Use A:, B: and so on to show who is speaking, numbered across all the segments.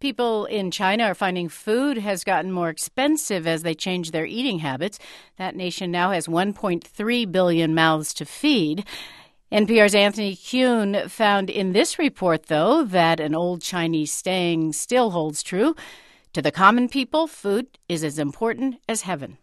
A: People in China are finding food has gotten more expensive as they change their eating habits. That nation now has 1.3 billion mouths to feed. NPR's Anthony Kuhn found in this report, though, that an old Chinese saying still holds true. To the common people, food is as important as heaven.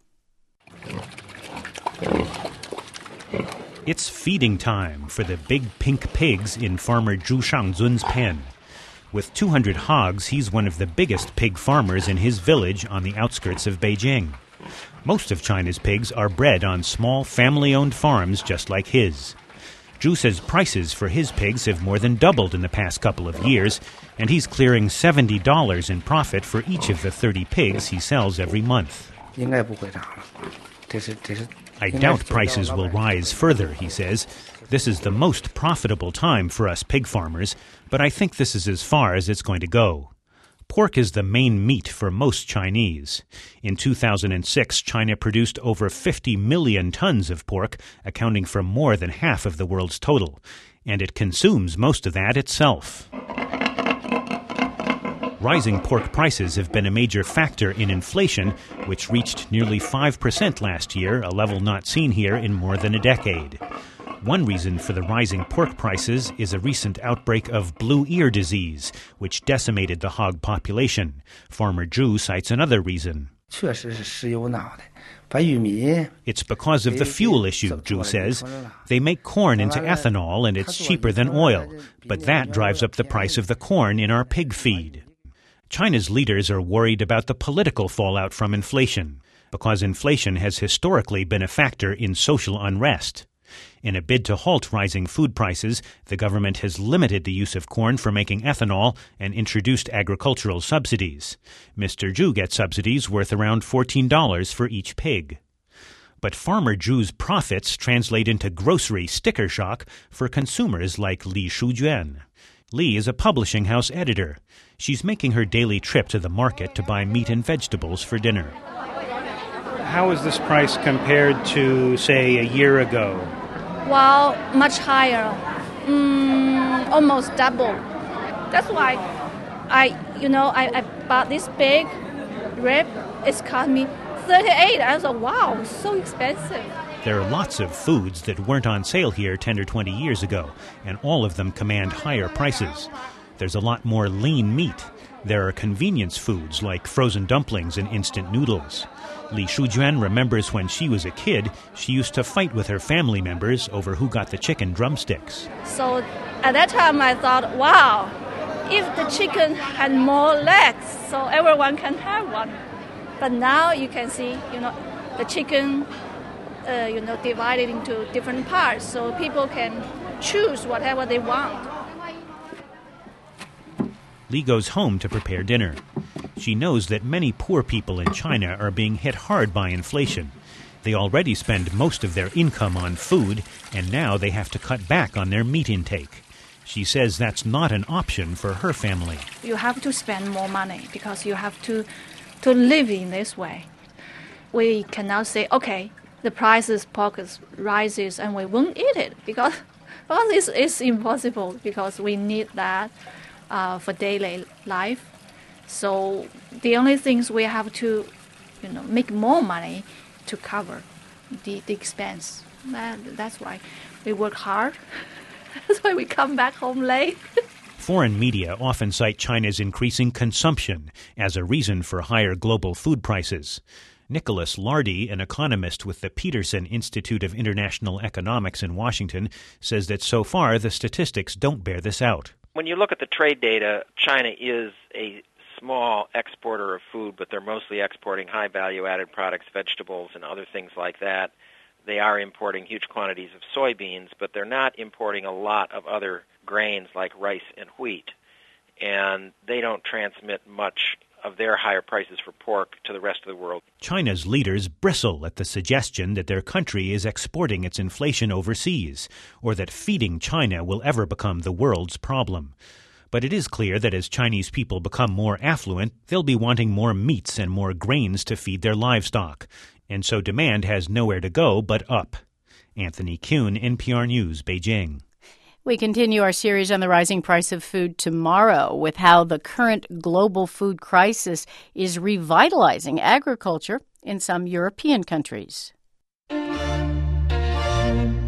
B: It's feeding time for the big pink pigs in farmer Zhu Shangzun's pen. With 200 hogs, he's one of the biggest pig farmers in his village on the outskirts of Beijing. Most of China's pigs are bred on small family-owned farms just like his. Zhu says prices for his pigs have more than doubled in the past couple of years, and he's clearing $70 in profit for each of the 30 pigs he sells every month. I doubt prices will rise further, he says. This is the most profitable time for us pig farmers, but I think this is as far as it's going to go. Pork is the main meat for most Chinese. In 2006, China produced over 50 million tons of pork, accounting for more than half of the world's total, and it consumes most of that itself. Rising pork prices have been a major factor in inflation, which reached nearly 5% last year, a level not seen here in more than a decade. One reason for the rising pork prices is a recent outbreak of blue ear disease, which decimated the hog population. Farmer Zhu cites another reason. It's because of the fuel issue, Zhu says. They make corn into ethanol and it's cheaper than oil, but that drives up the price of the corn in our pig feed. China's leaders are worried about the political fallout from inflation, because inflation has historically been a factor in social unrest. In a bid to halt rising food prices, the government has limited the use of corn for making ethanol and introduced agricultural subsidies. Mr. Zhu gets subsidies worth around $14 for each pig. But Farmer Zhu's profits translate into grocery sticker shock for consumers like Li Shujuan. Li is a publishing house editor. She's making her daily trip to the market to buy meat and vegetables for dinner. How is this price compared to, say, a year ago?
C: Well, much higher, almost double. That's why I bought this big rib. It's cost me $38. I thought, wow, so expensive.
B: There are lots of foods that weren't on sale here 10 or 20 years ago, and all of them command higher prices. There's a lot more lean meat. There are convenience foods like frozen dumplings and instant noodles. Li Shujuan remembers when she was a kid, she used to fight with her family members over who got the chicken drumsticks.
C: So at that time I thought, wow, if the chicken had more legs, so everyone can have one. But now you can see, the chicken, divided into different parts, so people can choose whatever they want.
B: Li goes home to prepare dinner. She knows that many poor people in China are being hit hard by inflation. They already spend most of their income on food, and now they have to cut back on their meat intake. She says that's not an option for her family.
C: You have to spend more money because you have to live in this way. We cannot say, okay, the prices pork rises and we won't eat it because it's impossible because we need that for daily life. So the only things we have to, make more money to cover the expense. That's why we work hard. That's why we come back home late.
B: Foreign media often cite China's increasing consumption as a reason for higher global food prices. Nicholas Lardy, an economist with the Peterson Institute of International Economics in Washington, says that so far the statistics don't bear this out.
D: When you look at the trade data, China is a small exporter of food, but they're mostly exporting high value-added products, vegetables, and other things like that. They are importing huge quantities of soybeans, but they're not importing a lot of other grains like rice and wheat. And they don't transmit much of their higher prices for pork to the rest of the world.
B: China's leaders bristle at the suggestion that their country is exporting its inflation overseas, or that feeding China will ever become the world's problem. But it is clear that as Chinese people become more affluent, they'll be wanting more meats and more grains to feed their livestock. And so demand has nowhere to go but up. Anthony Kuhn, NPR News, Beijing.
A: We continue our series on the rising price of food tomorrow with how the current global food crisis is revitalizing agriculture in some European countries.